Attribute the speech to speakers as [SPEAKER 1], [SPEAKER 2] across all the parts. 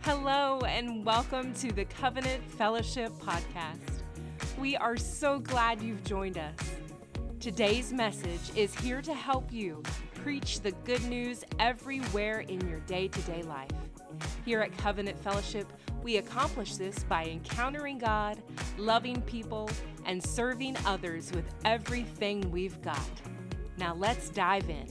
[SPEAKER 1] Hello and welcome to the Covenant Fellowship Podcast. We are so glad you've joined us. Today's message is here to help you preach the good news everywhere in your day-to-day life. Here at Covenant Fellowship, we accomplish this by encountering God, loving people, and serving others with everything we've got. Now let's dive in.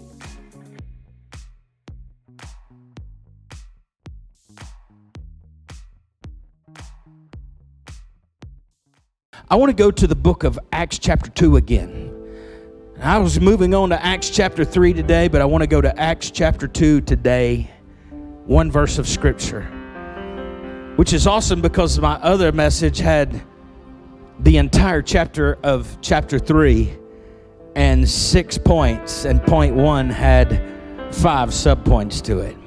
[SPEAKER 2] I want to go to the book of Acts chapter 2 again. I was moving on to Acts chapter 3 today, but I want to go to Acts chapter 2 today, one verse of scripture, which is awesome because my other message had the entire chapter of chapter 3 and 6 points, and point 1 had 5 subpoints to it.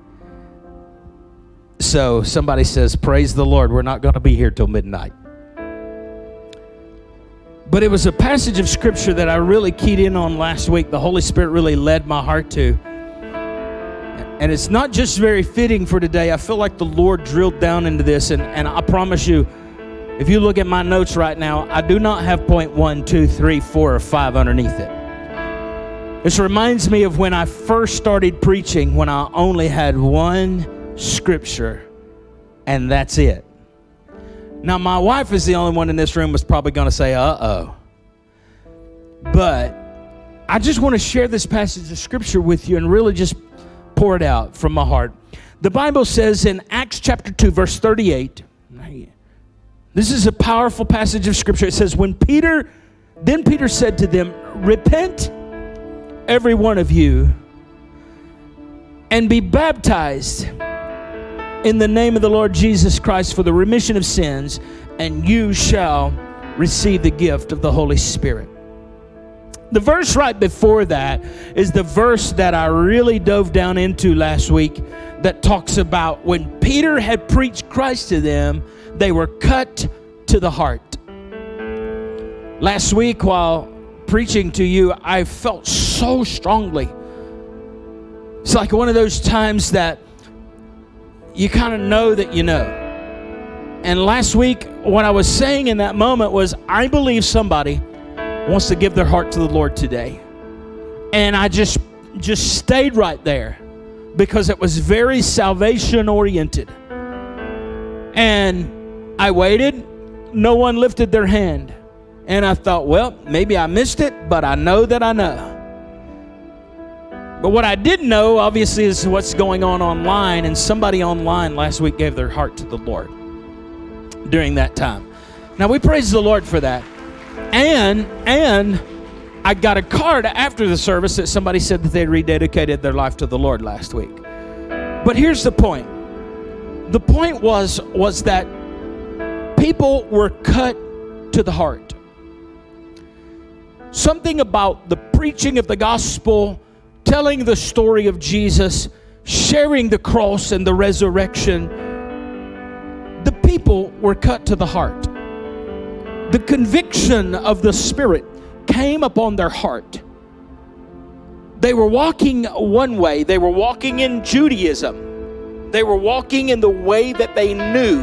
[SPEAKER 2] So somebody says, praise the Lord, we're not going to be here till midnight. But it was a passage of scripture that I really keyed in on last week. The Holy Spirit really led my heart to. And it's not just very fitting for today. I feel like the Lord drilled down into this. And I promise you, if you look at my notes right now, I do not have point 1, 2, 3, 4, or 5 underneath it. This reminds me of when I first started preaching, when I only had one scripture, and that's it. Now, my wife is the only one in this room that's probably going to say, uh-oh. But I just want to share this passage of scripture with you and really just pour it out from my heart. The Bible says in Acts chapter 2, verse 38, this is a powerful passage of scripture. It says, then Peter said to them, repent, every one of you, and be baptized in the name of the Lord Jesus Christ for the remission of sins, and you shall receive the gift of the Holy Spirit. The verse right before that is the verse that I really dove down into last week that talks about when Peter had preached Christ to them, they were cut to the heart. Last week while preaching to you, I felt so strongly. It's like one of those times that you kind of know that you know. And last week, what I was saying in that moment was, I believe somebody wants to give their heart to the Lord today. And I just stayed right there because it was very salvation oriented. And I waited. No one lifted their hand. And I thought, well, maybe I missed it, but I know that I know. But what I didn't know, obviously, is what's going on online. And somebody online last week gave their heart to the Lord during that time. Now, we praise the Lord for that. And I got a card after the service that somebody said that they rededicated their life to the Lord last week. But here's the point. The point was that people were cut to the heart. Something about the preaching of the gospel, telling the story of Jesus, sharing the cross and the resurrection, the people were cut to the heart. The conviction of the Spirit came upon their heart. They were walking one way. They were walking in Judaism. They were walking in the way that they knew.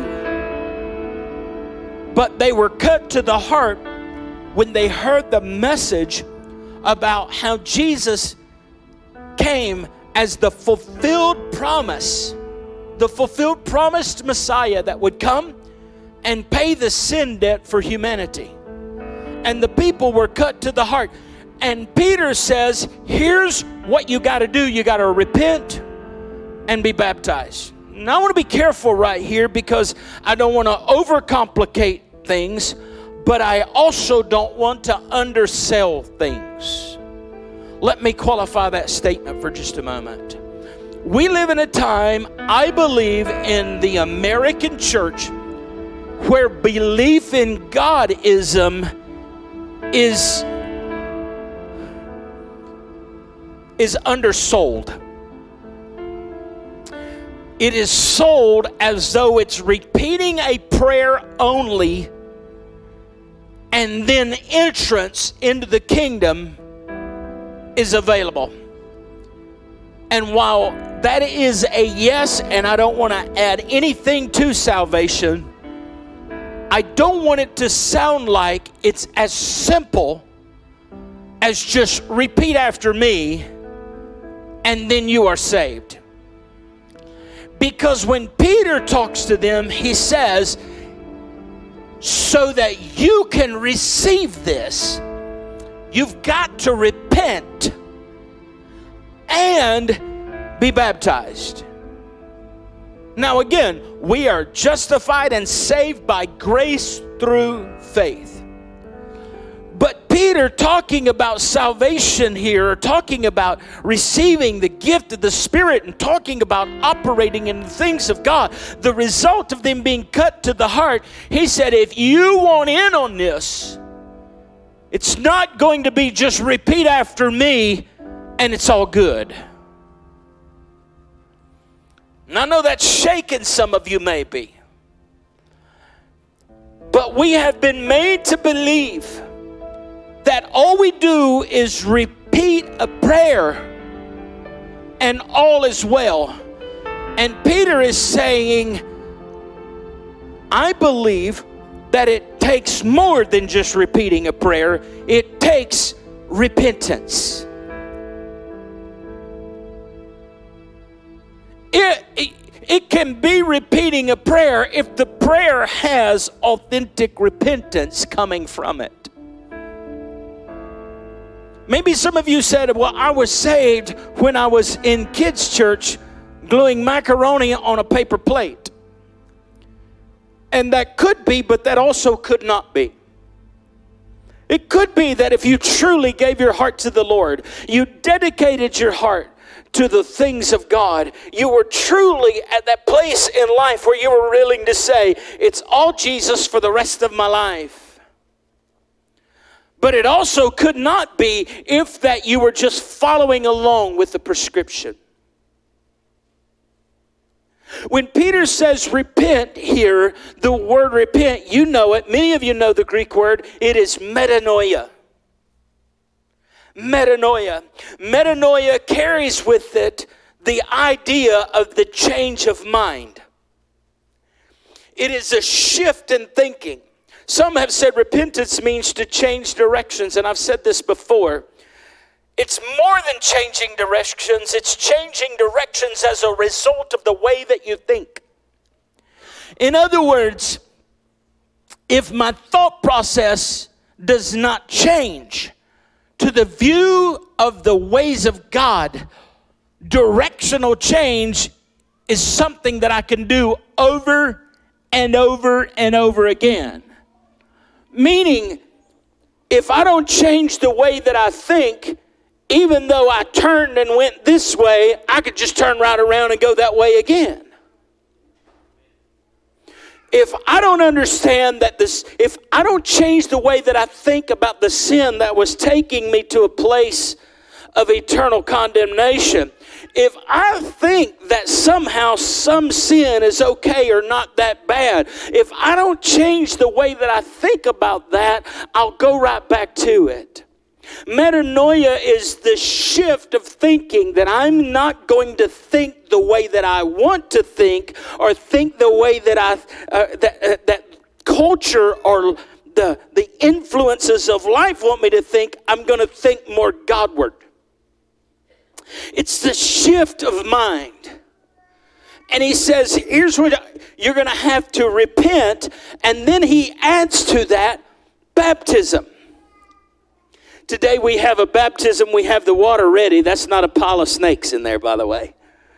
[SPEAKER 2] But they were cut to the heart when they heard the message about how Jesus came as the fulfilled promise, the fulfilled promised Messiah that would come and pay the sin debt for humanity. And the people were cut to the heart. And Peter says, here's what you got to do. You got to repent and be baptized. Now I want to be careful right here because I don't want to overcomplicate things, but I also don't want to undersell things. Let me qualify that statement for just a moment. We live in a time, I believe, in the American church where belief in Godism is undersold. It is sold as though it's repeating a prayer only and then entrance into the kingdom is available. And while that is a yes, and I don't want to add anything to salvation. I don't want it to sound like it's as simple as just repeat after me and then you are saved. Because when Peter talks to them, he says, so that you can receive this, you've got to repent and be baptized. Now again, we are justified and saved by grace through faith. But Peter, talking about salvation here, talking about receiving the gift of the Spirit and talking about operating in the things of God, the result of them being cut to the heart, he said, if you want in on this, it's not going to be just repeat after me and it's all good. And I know that's shaking some of you maybe. But we have been made to believe that all we do is repeat a prayer and all is well. And Peter is saying, I believe that it takes more than just repeating a prayer. It takes repentance. It can be repeating a prayer if the prayer has authentic repentance coming from it. Maybe some of you said, well, I was saved when I was in kids' church gluing macaroni on a paper plate. And that could be, but that also could not be. It could be that if you truly gave your heart to the Lord, you dedicated your heart to the things of God, you were truly at that place in life where you were willing to say, it's all Jesus for the rest of my life. But it also could not be if that you were just following along with the prescription. When Peter says repent here, the word repent, you know it. Many of you know the Greek word. It is metanoia. Metanoia. Metanoia carries with it the idea of the change of mind. It is a shift in thinking. Some have said repentance means to change directions, and I've said this before. It's more than changing directions. It's changing directions as a result of the way that you think. In other words, if my thought process does not change to the view of the ways of God, directional change is something that I can do over and over and over again. Meaning, if I don't change the way that I think, even though I turned and went this way, I could just turn right around and go that way again. If I don't understand that if I don't change the way that I think about the sin that was taking me to a place of eternal condemnation, if I think that somehow some sin is okay or not that bad, if I don't change the way that I think about that, I'll go right back to it. Metanoia is the shift of thinking that I'm not going to think the way that I want to think, or think the way that that culture or the influences of life want me to think. I'm going to think more Godward. It's the shift of mind. And he says, here's what you're going to have to repent. And then he adds to that baptism. Today we have a baptism, we have the water ready. That's not a pile of snakes in there, by the way.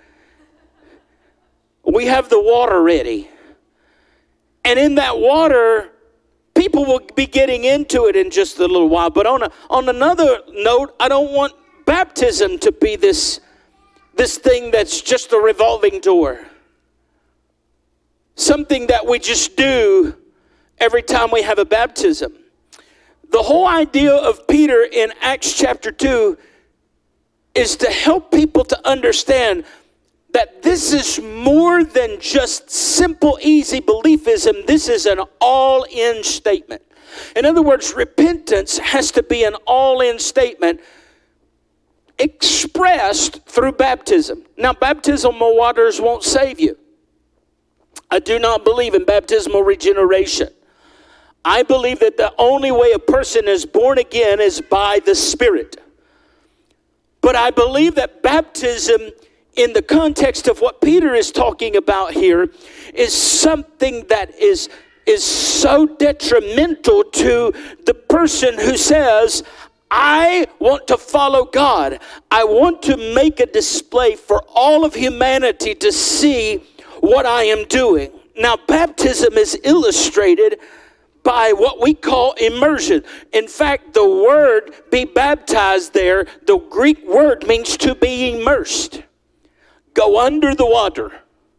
[SPEAKER 2] We have the water ready. And in that water, people will be getting into it in just a little while. But on another note, I don't want baptism to be this thing that's just a revolving door. Something that we just do every time we have a baptism. The whole idea of Peter in Acts chapter 2 is to help people to understand that this is more than just simple, easy beliefism. This is an all-in statement. In other words, repentance has to be an all-in statement. expressed through baptism. Now, baptismal waters won't save you. I do not believe in baptismal regeneration. I believe that the only way a person is born again is by the Spirit. But I believe that baptism, in the context of what Peter is talking about here, is something that is so detrimental to the person who says, I want to follow God. I want to make a display for all of humanity to see what I am doing. Now, baptism is illustrated by what we call immersion. In fact, the word be baptized there, the Greek word means to be immersed. Go under the water.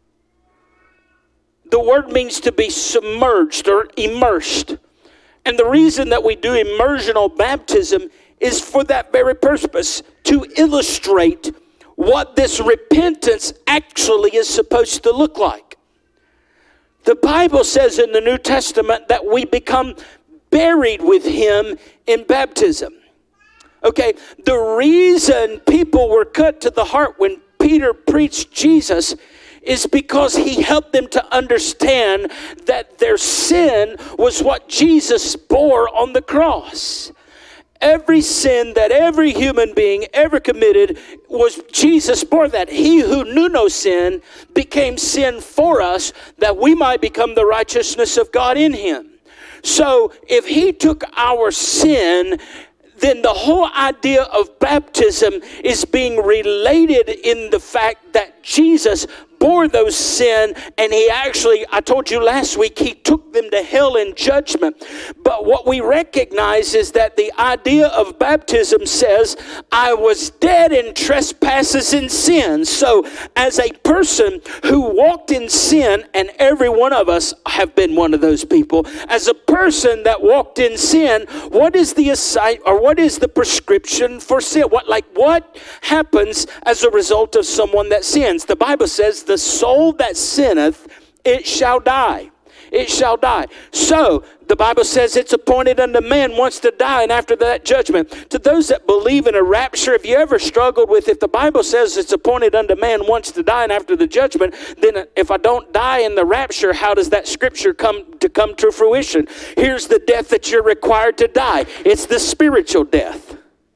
[SPEAKER 2] The word means to be submerged or immersed. And the reason that we do immersional baptism is for that very purpose, to illustrate what this repentance actually is supposed to look like. The Bible says in the New Testament that we become buried with him in baptism. Okay, the reason people were cut to the heart when Peter preached Jesus is because he helped them to understand that their sin was what Jesus bore on the cross. Every sin that every human being ever committed was Jesus bore that. He who knew no sin became sin for us that we might become the righteousness of God in him. So if he took our sin, then the whole idea of baptism is being related in the fact that Jesus bore those sin, and he actually, I told you last week, he took them to hell in judgment. But what we recognize is that the idea of baptism says, I was dead in trespasses and sins. So as a person who walked in sin, and every one of us have been one of those people, as a person that walked in sin, what is the prescription for sin? What happens as a result of someone that sins? The Bible says, the soul that sinneth, it shall die. It shall die. So, the Bible says it's appointed unto man once to die, and after that judgment. To those that believe in a rapture, if you ever struggled with, if the Bible says it's appointed unto man once to die and after the judgment, then if I don't die in the rapture, how does that scripture come to fruition? Here's the death that you're required to die. It's the spiritual death.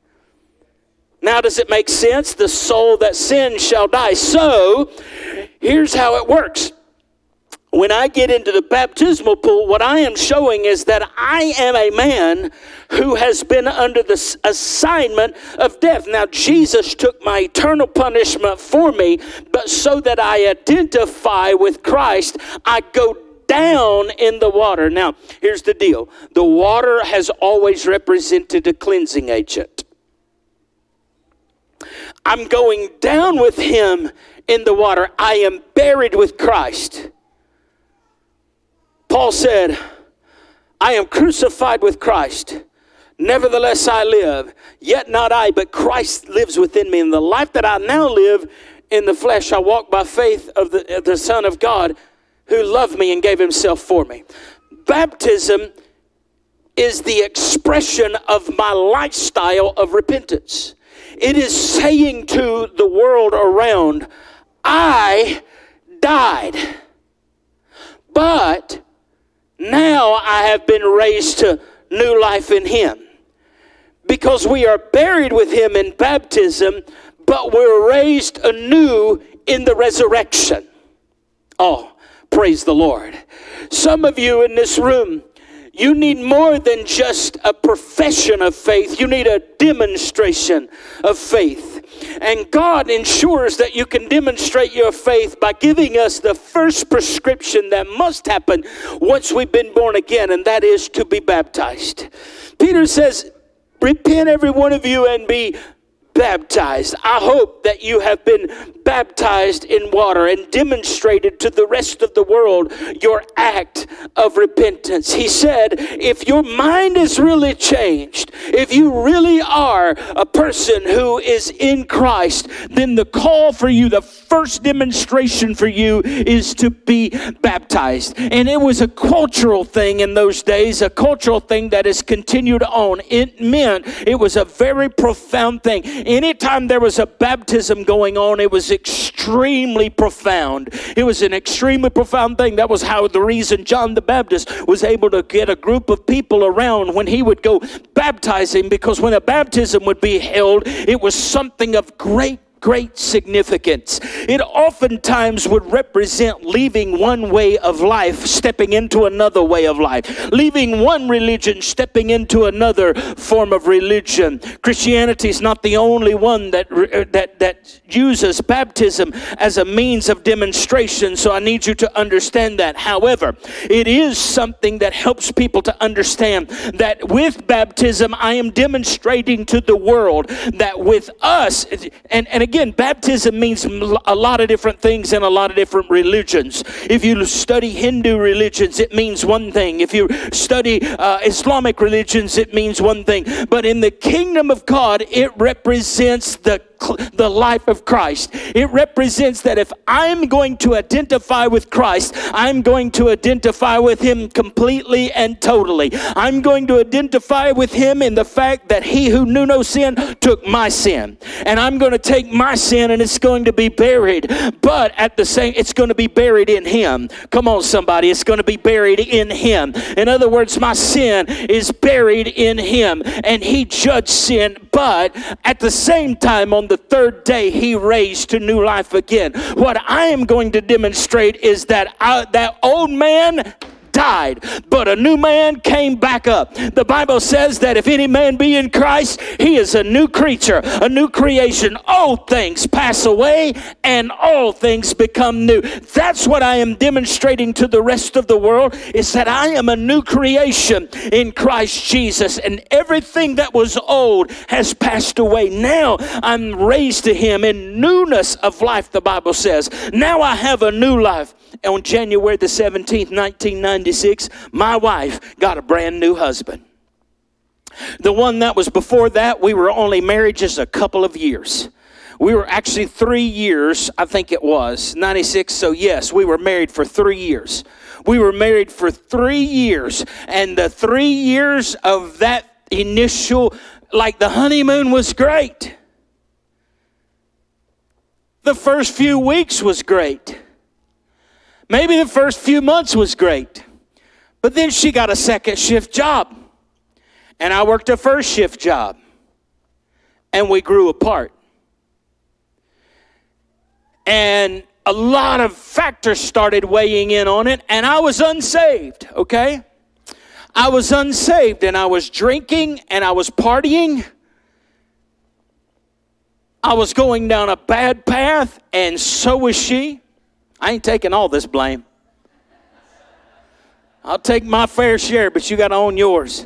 [SPEAKER 2] Now, does it make sense? The soul that sins shall die. So, here's how it works. When I get into the baptismal pool, what I am showing is that I am a man who has been under the assignment of death. Now, Jesus took my eternal punishment for me, but so that I identify with Christ, I go down in the water. Now, here's the deal. The water has always represented a cleansing agent. I'm going down with him in the water. I am buried with Christ. Paul said, I am crucified with Christ. Nevertheless I live, yet not I, but Christ lives within me. In the life that I now live in the flesh, I walk by faith of the Son of God who loved me and gave himself for me. Baptism is the expression of my lifestyle of repentance. It is saying to the world around, I died, but now I have been raised to new life in him. Because we are buried with him in baptism, but we're raised anew in the resurrection. Oh, praise the Lord. Some of you in this room, you need more than just a profession of faith. You need a demonstration of faith. And God ensures that you can demonstrate your faith by giving us the first prescription that must happen once we've been born again, and that is to be baptized. Peter says, repent every one of you and be baptized. I hope that you have been baptized in water and demonstrated to the rest of the world your act of repentance. He said, if your mind is really changed, if you really are a person who is in Christ, then the call for you, the first demonstration for you is to be baptized. And it was a cultural thing in those days, a cultural thing that has continued on. It meant it was a very profound thing. Anytime there was a baptism going on, it was extremely profound. It was an extremely profound thing. That was how the reason John the Baptist was able to get a group of people around when he would go baptizing, because when a baptism would be held, it was something of great significance. It oftentimes would represent leaving one way of life, stepping into another way of life, leaving one religion, stepping into another form of religion. Christianity is not the only one that uses baptism as a means of demonstration, so I need you to understand that. However, it is something that helps people to understand that with baptism, I am demonstrating to the world that with us, and again, baptism means a lot of different things in a lot of different religions. If you study Hindu religions, it means one thing. If you study Islamic religions, it means one thing. But in the kingdom of God, it represents the life of Christ. It represents that if I'm going to identify with Christ, I'm going to identify with him completely and totally. I'm going to identify with him in the fact that he who knew no sin took my sin. And I'm going to take my sin and it's going to be buried. But at the same, it's going to be buried in him. Come on, somebody. It's going to be buried in him. In other words, my sin is buried in him. And he judged sin. But at the same time, on the third day, he raised to new life again. What I am going to demonstrate is that that old man died, but a new man came back up. The Bible says that if any man be in Christ, he is a new creature, a new creation. Old things pass away and all things become new. That's what I am demonstrating to the rest of the world, is that I am a new creation in Christ Jesus, and everything that was old has passed away. Now I'm raised to him in newness of life, the Bible says. Now I have a new life. On January the 17th, 1996, my wife got a brand new husband. The one that was before that, we were only married just a couple of years. We were actually 3 years, I think it was, 96. So yes, we were married for 3 years. We were married for 3 years. And the 3 years of that initial, like the honeymoon was great. The first few weeks was great. Maybe the first few months was great. But then she got a second shift job. And I worked a first shift job. And we grew apart. And a lot of factors started weighing in on it. And I was unsaved, okay? I was unsaved, and I was drinking and I was partying. I was going down a bad path, and so was she. I ain't taking all this blame. I'll take my fair share, but you got to own yours.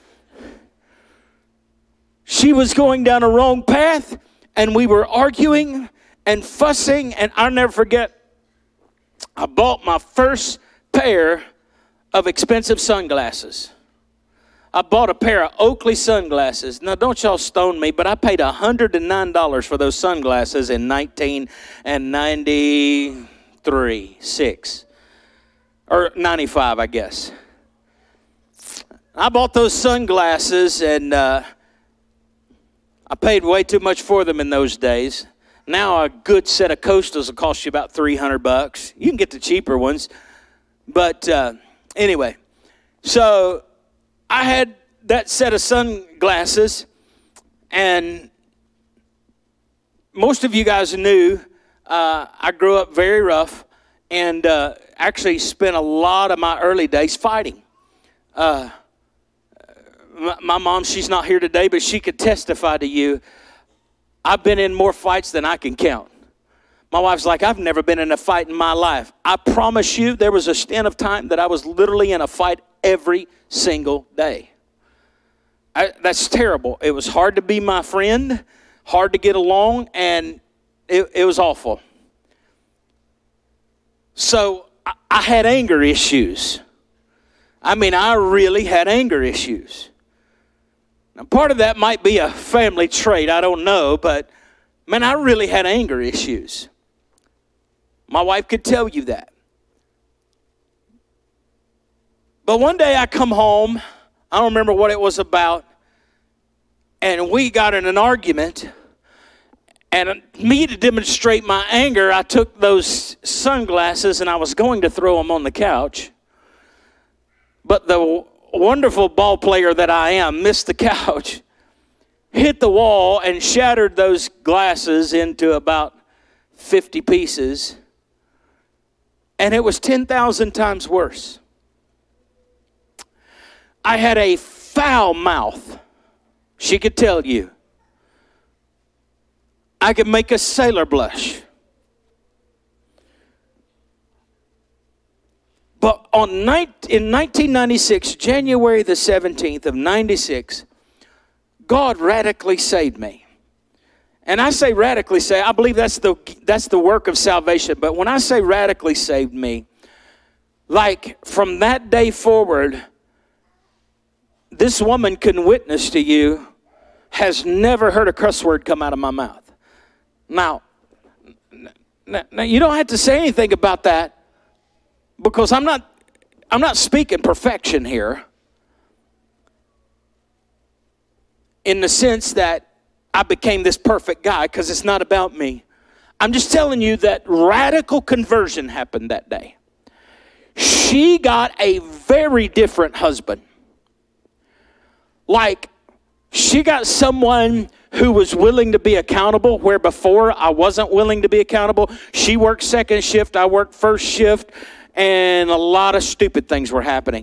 [SPEAKER 2] She was going down a wrong path, and we were arguing and fussing, and I'll never forget, I bought my first pair of expensive sunglasses. I bought a pair of Oakley sunglasses. Now, don't y'all stone me, but I paid $109 for those sunglasses in 1993, 6, or 95, I guess. I bought those sunglasses, and I paid way too much for them in those days. Now, a good set of Coastals will cost you about $300. You can get the cheaper ones. But anyway, so I had that set of sunglasses, and most of you guys knew I grew up very rough and actually spent a lot of my early days fighting. My mom, she's not here today, but she could testify to you. I've been in more fights than I can count. My wife's like, I've never been in a fight in my life. I promise you, there was a stint of time that I was literally in a fight every single day. That's terrible. It was hard to be my friend, hard to get along, and it was awful. So I had anger issues. I mean, I really had anger issues. Now, part of that might be a family trait, I don't know, but man, I really had anger issues. My wife could tell you that. But one day I come home, I don't remember what it was about, and we got in an argument. And me, to demonstrate my anger, I took those sunglasses and I was going to throw them on the couch. But the wonderful ball player that I am missed the couch, hit the wall, and shattered those glasses into about 50 pieces. And it was 10,000 times worse. I had a foul mouth. She could tell you. I could make a sailor blush. But in 1996, January the 17th of 96, God radically saved me. And I say radically saved, I believe that's the work of salvation. But when I say radically saved me, like from that day forward, this woman can witness to you, has never heard a cuss word come out of my mouth. Now, you don't have to say anything about that, because I'm not speaking perfection here, in the sense that I became this perfect guy, because it's not about me. I'm just telling you that radical conversion happened that day. She got a very different husband. Like, she got someone who was willing to be accountable, where before I wasn't willing to be accountable. She worked second shift, I worked first shift, and a lot of stupid things were happening.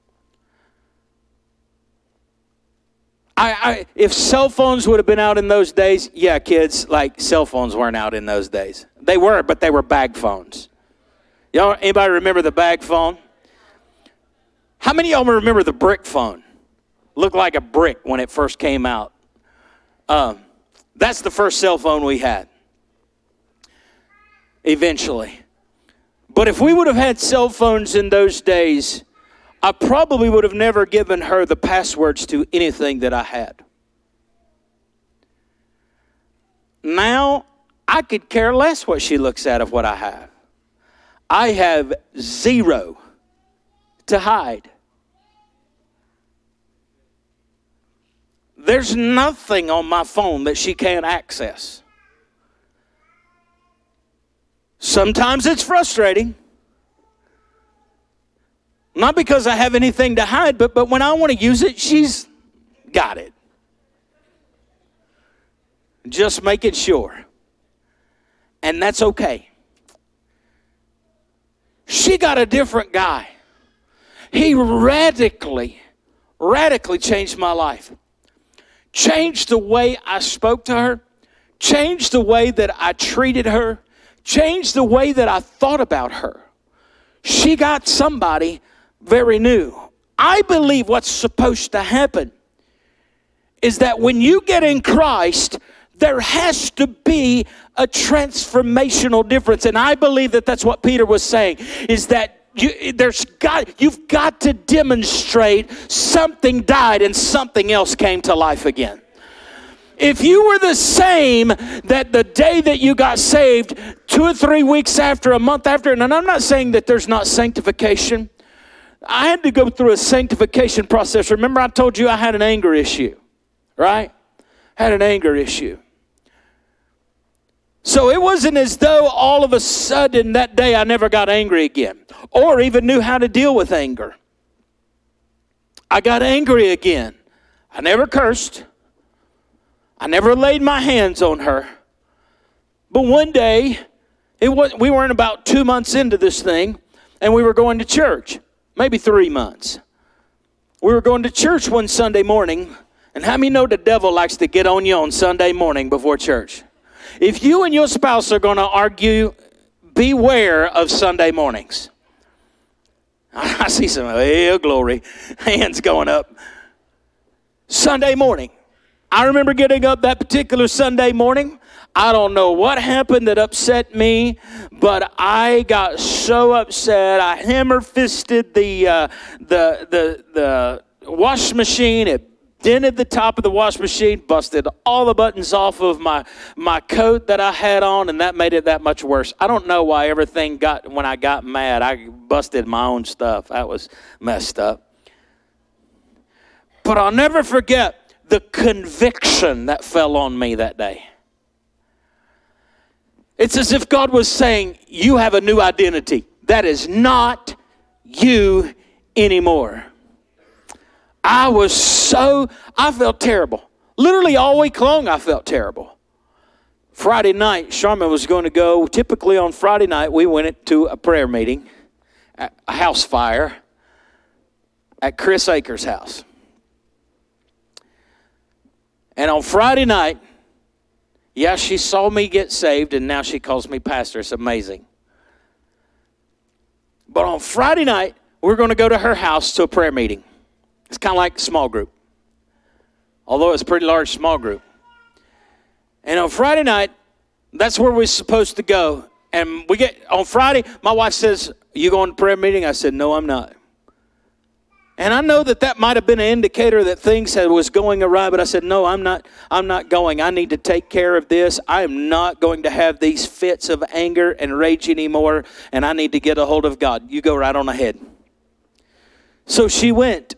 [SPEAKER 2] If cell phones would have been out in those days, yeah, kids, like, cell phones weren't out in those days. They were, but they were bag phones. Y'all, anybody remember the bag phone? How many of y'all remember the brick phone? Looked like a brick when it first came out. That's the first cell phone we had. Eventually. But if we would have had cell phones in those days, I probably would have never given her the passwords to anything that I had. Now, I could care less what she looks at of what I have. I have zero to hide. There's nothing on my phone that she can't access. Sometimes it's frustrating. Not because I have anything to hide, but when I want to use it, she's got it. Just making sure. And that's okay. She got a different guy. He radically changed my life. Changed the way I spoke to her, changed the way that I treated her, changed the way that I thought about her. She got somebody very new. I believe what's supposed to happen is that when you get in Christ, there has to be a transformational difference. And I believe that that's what Peter was saying, is that you've got to demonstrate something died and something else came to life again. If you were the same that the day that you got saved, 2 or 3 weeks after, a month after, and I'm not saying that there's not sanctification. I had to go through a sanctification process. Remember, I told you I had an anger issue, right? Had an anger issue. So it wasn't as though all of a sudden that day I never got angry again or even knew how to deal with anger. I got angry again. I never cursed. I never laid my hands on her. But one day, we weren't about 2 months into this thing, and we were going to church, maybe 3 months. We were going to church one Sunday morning, and how many know the devil likes to get on you on Sunday morning before church? If you and your spouse are going to argue, beware of Sunday mornings. I see some, oh, glory, hands going up. Sunday morning. I remember getting up that particular Sunday morning. I don't know what happened that upset me, but I got so upset. I hammer-fisted the wash machine. It dented the top of the wash machine, busted all the buttons off of my coat that I had on, and that made it that much worse. I don't know why when I got mad, I busted my own stuff. That was messed up. But I'll never forget the conviction that fell on me that day. It's as if God was saying, you have a new identity. That is not you anymore. I felt terrible. Literally all week long, I felt terrible. Friday night, Charmin was going to go. Typically on Friday night, we went to a prayer meeting, a house fire at Chris Akers' house. And on Friday night, she saw me get saved, and now she calls me pastor. It's amazing. But on Friday night, we're going to go to her house to a prayer meeting. It's kind of like a small group, although it's a pretty large small group. And on Friday night, that's where we're supposed to go. And on Friday, my wife says, you going to prayer meeting? I said, no, I'm not. And I know that might have been an indicator that things was going awry, but I said, no, I'm not going. I need to take care of this. I am not going to have these fits of anger and rage anymore, and I need to get a hold of God. You go right on ahead. So she went.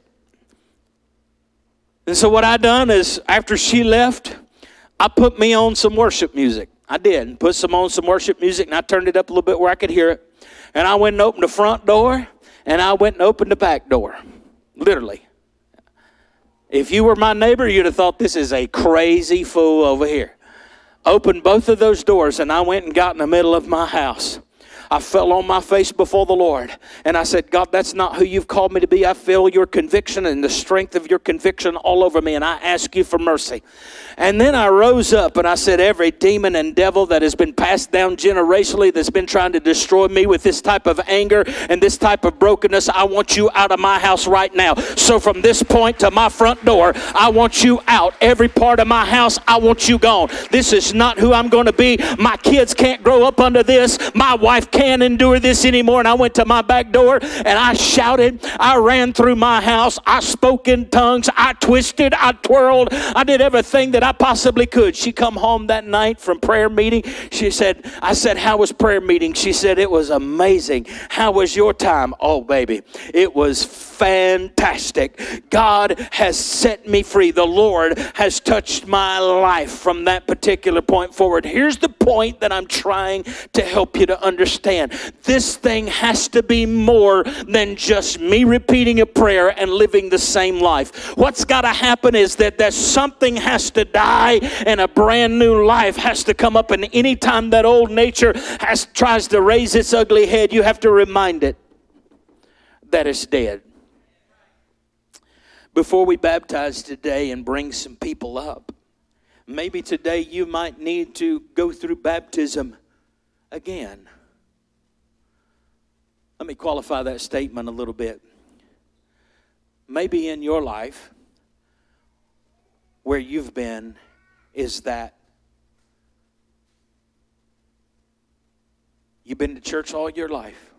[SPEAKER 2] And so what I done is, after she left, I put me on some worship music. I did. Put on some worship music, and I turned it up a little bit where I could hear it. And I went and opened the front door, and I went and opened the back door. Literally. If you were my neighbor, you'd have thought this is a crazy fool over here. Opened both of those doors, and I went and got in the middle of my house. I fell on my face before the Lord, and I said, God, that's not who you've called me to be. I feel your conviction and the strength of your conviction all over me, and I ask you for mercy. And then I rose up, and I said, every demon and devil that has been passed down generationally that's been trying to destroy me with this type of anger and this type of brokenness, I want you out of my house right now. So from this point to my front door, I want you out. Every part of my house, I want you gone. This is not who I'm going to be. My kids can't grow up under this. My wife can't endure this anymore. And I went to my back door and I shouted. I ran through my house. I spoke in tongues. I twisted. I twirled. I did everything that I possibly could. She come home that night from prayer meeting. I said, how was prayer meeting? She said, it was amazing. How was your time? Oh, baby, it was fantastic. God has set me free. The Lord has touched my life from that particular point forward. Here's the point that I'm trying to help you to understand. This thing has to be more than just me repeating a prayer and living the same life. What's got to happen is that something has to die and a brand new life has to come up. And anytime that old nature tries to raise its ugly head, you have to remind it that it's dead. Before we baptize today and bring some people up, maybe today you might need to go through baptism again. Let me qualify that statement a little bit. Maybe in your life, where you've been is that you've been to church all your life.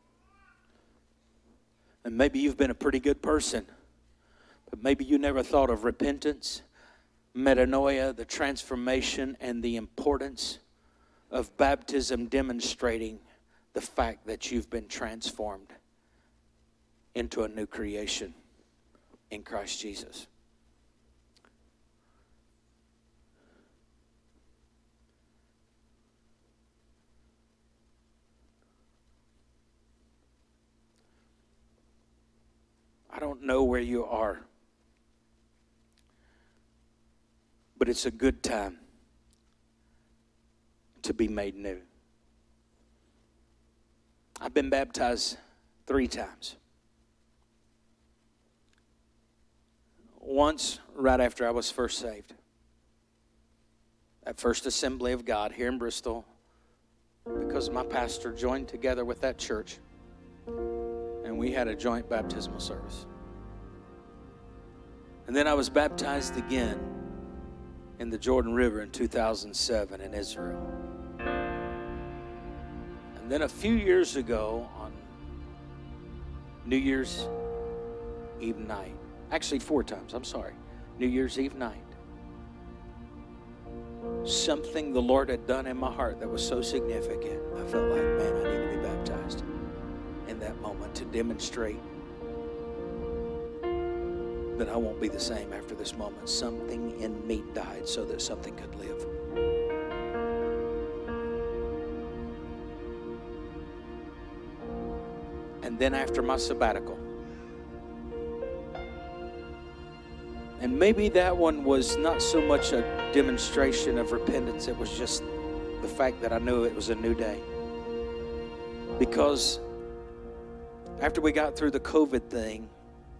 [SPEAKER 2] And maybe you've been a pretty good person. But maybe you never thought of repentance, metanoia, the transformation, and the importance of baptism demonstrating the fact that you've been transformed into a new creation in Christ Jesus. I don't know where you are, but it's a good time to be made new. I've been baptized 3 times. Once right after I was first saved. At First Assembly of God here in Bristol, because my pastor joined together with that church, and we had a joint baptismal service. And then I was baptized again in the Jordan River in 2007 in Israel. And then a few years ago on New Year's Eve night, actually 4 times, I'm sorry. New Year's Eve night, something the Lord had done in my heart that was so significant. I felt like, man, I need to be baptized in that moment to demonstrate that I won't be the same after this moment. Something in me died so that something could live. And then after my sabbatical, and maybe that one was not so much a demonstration of repentance, it was just the fact that I knew it was a new day. Because after we got through the COVID thing,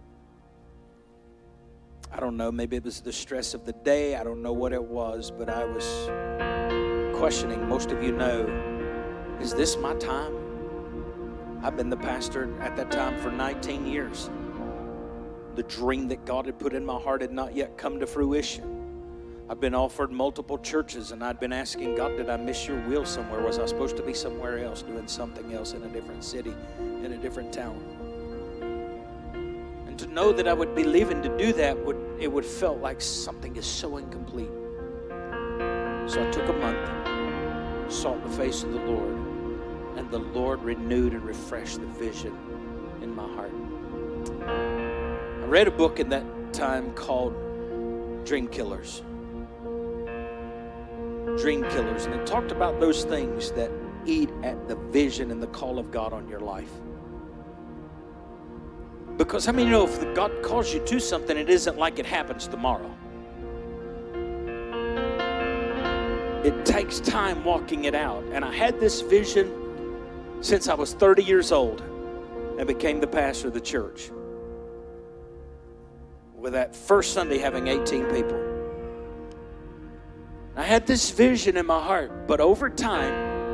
[SPEAKER 2] I don't know, maybe it was the stress of the day, I don't know what it was, but I was questioning. Most of you know, is this my time? I've been the pastor at that time for 19 years. The dream that God had put in my heart had not yet come to fruition. I've been offered multiple churches, and I'd been asking God, did I miss your will somewhere? Was I supposed to be somewhere else, doing something else in a different city, in a different town? And to know that I would be leaving to do that, it would felt like something is so incomplete. So I took a month, sought the face of the Lord, and the Lord renewed and refreshed the vision in my heart. I read a book in that time called Dream Killers. Dream Killers. And it talked about those things that eat at the vision and the call of God on your life. Because how many know if God calls you to something, it isn't like it happens tomorrow. It takes time walking it out. And I had this vision since I was 30 years old and became the pastor of the church. With that first Sunday having 18 people. I had this vision in my heart, but over time,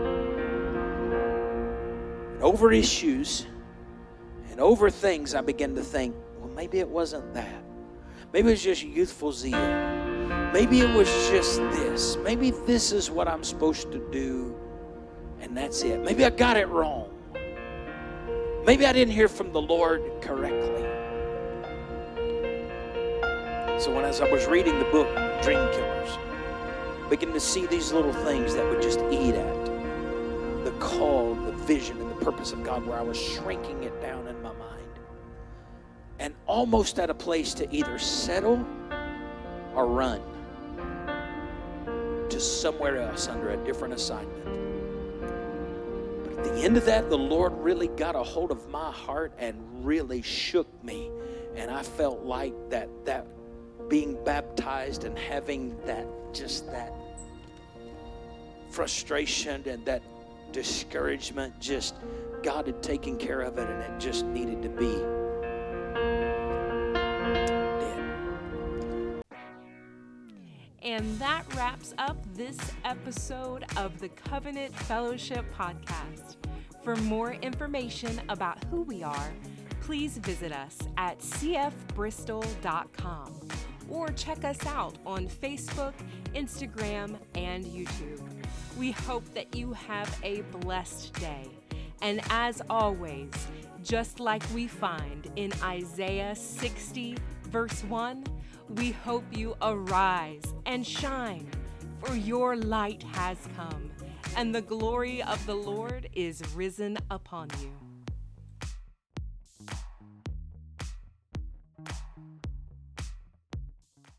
[SPEAKER 2] and over issues, and over things, I began to think, well, maybe it wasn't that. Maybe it was just youthful zeal. Maybe it was just this. Maybe this is what I'm supposed to do, and that's it. Maybe I got it wrong. Maybe I didn't hear from the Lord correctly. So as I was reading the book, Dream Killers, I began to see these little things that would just eat at the call, the vision, and the purpose of God, where I was shrinking it down in my mind. And almost at a place to either settle or run to somewhere else under a different assignment. But at the end of that, the Lord really got a hold of my heart and really shook me. And I felt like that being baptized and having that frustration and that discouragement, just God had taken care of it, and it just needed to be dead.
[SPEAKER 1] And that wraps up this episode of the Covenant Fellowship Podcast. For more information about who we are, please visit us at cfbristol.com or check us out on Facebook, Instagram, and YouTube. We hope that you have a blessed day. And as always, just like we find in Isaiah 60, verse 1, we hope you arise and shine, for your light has come, and the glory of the Lord is risen upon you.